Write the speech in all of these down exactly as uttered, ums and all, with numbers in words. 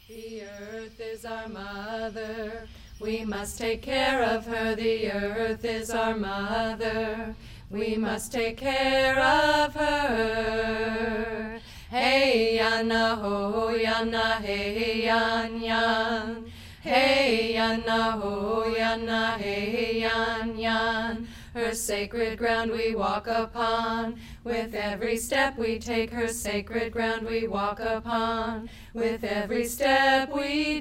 The earth is our mother, we must take care of her. The earth is our mother, we must take care of her. Hey yana ho yana hey yan yan. Hey yana ho yana hey yan yan. Her sacred ground we walk upon, with every step we take. Her sacred ground we walk upon, with every step we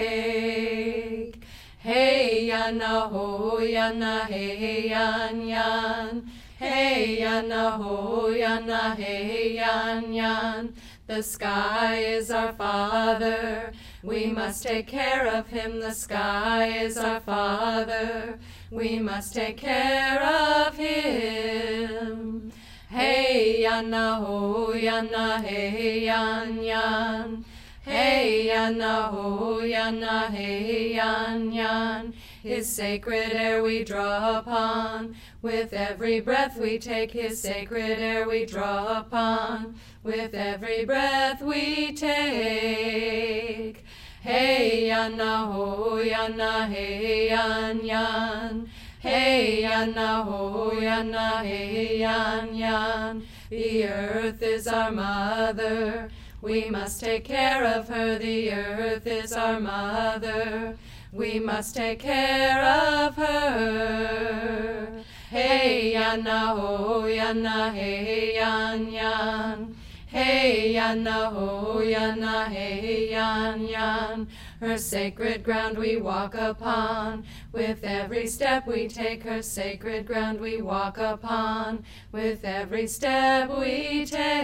take. Hey yana ho yana hey yan yan. Hey yana ho yana hey yan yan. The sky is our father, we must take care of him. The sky is our father, we must take care of him. Hey yana ho yana hey yan yan. Hey yana ho yana hey yan yan. His sacred air we draw upon, with every breath we take. His sacred air we draw upon, with every breath we take. Hey yana ho yana hey yan yan. Hey yana ho yana hey yan yan. The earth is our mother, we must take care of her. The earth is our mother, we must take care of her. Hey yana ho yana hey yan yan. Hey yana ho yana hey yan yan. Her sacred ground we walk upon, with every step we take. Her sacred ground we walk upon, with every step we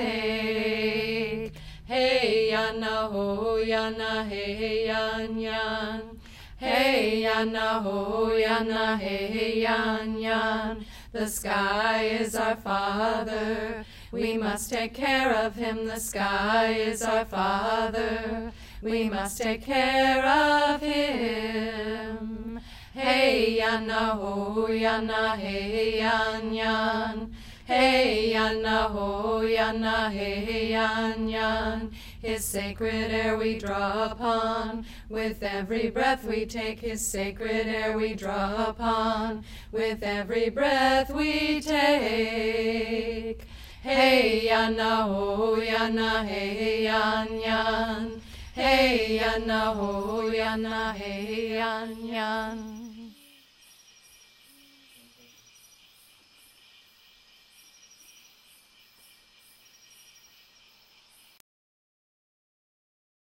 take. Hey yana ho yana hey yan yan. Hey yana ho yana hey yan yan. The sky is our father, we must take care of him. The sky is our father, we must take care of him. Hey yana ho yana hey yan yan. Hey yana ho yana hey yan yan. His sacred air we draw upon, with every breath we take. His sacred air we draw upon, with every breath we take. Hey yana ho yana hey yan yan. Hey yana ho yana hey yan yan.